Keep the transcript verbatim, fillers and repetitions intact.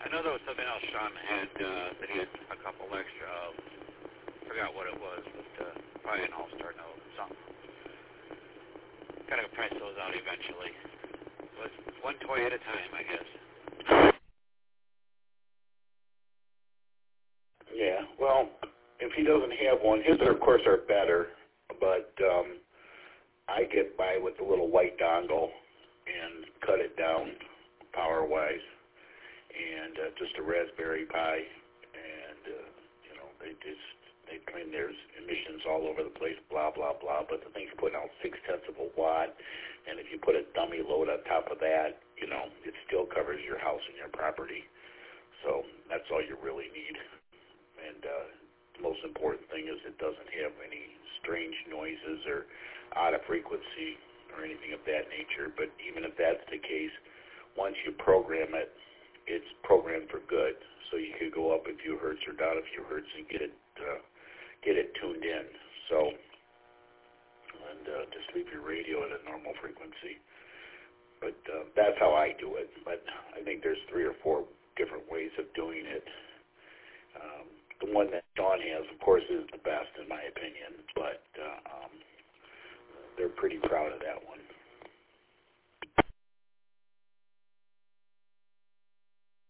I know there was something else Sean had, uh, that he had a couple extra of. Forgot what it was, but uh, probably an all-star note or something. Gotta price those out eventually. So it's one toy at a time, I guess. Yeah, well, if he doesn't have one, his, of course, are better, but um, I get by with the little white dongle and cut it down power-wise, and uh, just a Raspberry Pi, and, uh, you know, they just, they claim there's emissions all over the place, blah, blah, blah, but the thing's putting out six-tenths of a watt, and if you put a dummy load on top of that, you know, it still covers your house and your property, so that's all you really need. And uh, the most important thing is it doesn't have any strange noises or out of frequency or anything of that nature. But even if that's the case, once you program it, it's programmed for good. So you could go up a few hertz or down a few hertz and get it uh, get it tuned in. So and uh, just leave your radio at a normal frequency. But uh, that's how I do it. But I think there's three or four different ways of doing it. Um, The one that Sean has, of course, is the best in my opinion, but uh, um, they're pretty proud of that one.